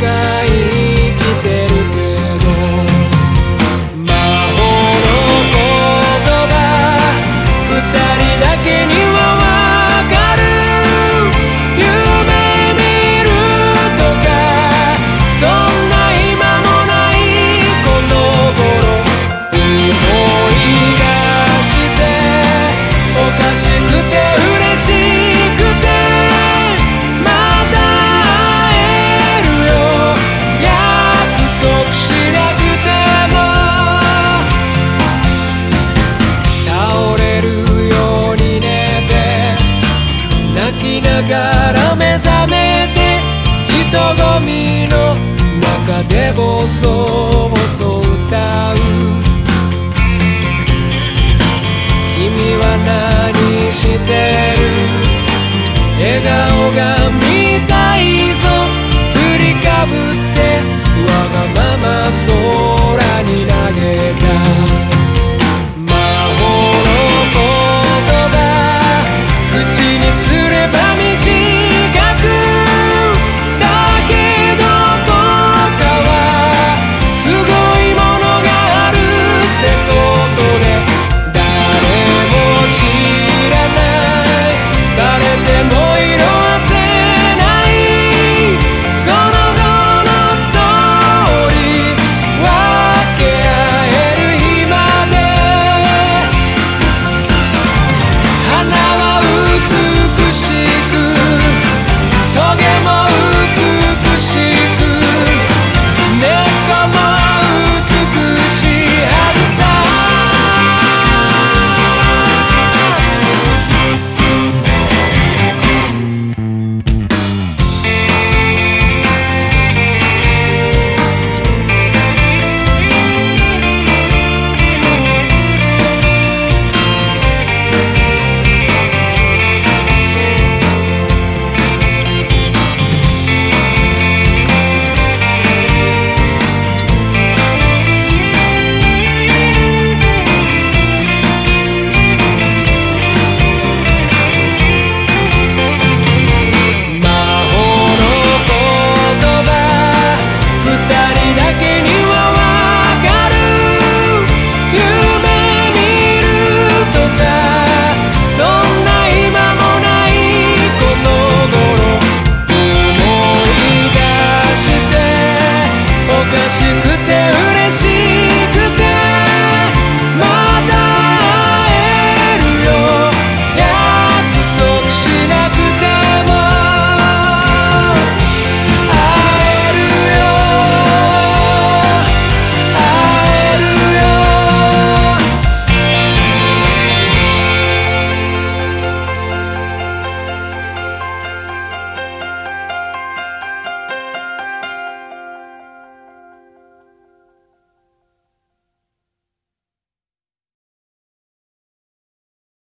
生きてるけど、魔法の言葉二人だけにはわかる。夢見るとかそんな今もないこの頃、思い出しておかしくて嬉しくて、また会えるよ約束しなくても。倒れるように寝て泣きながら目覚めて、人混みの中でボソボソ歌う。君は何してる？笑顔が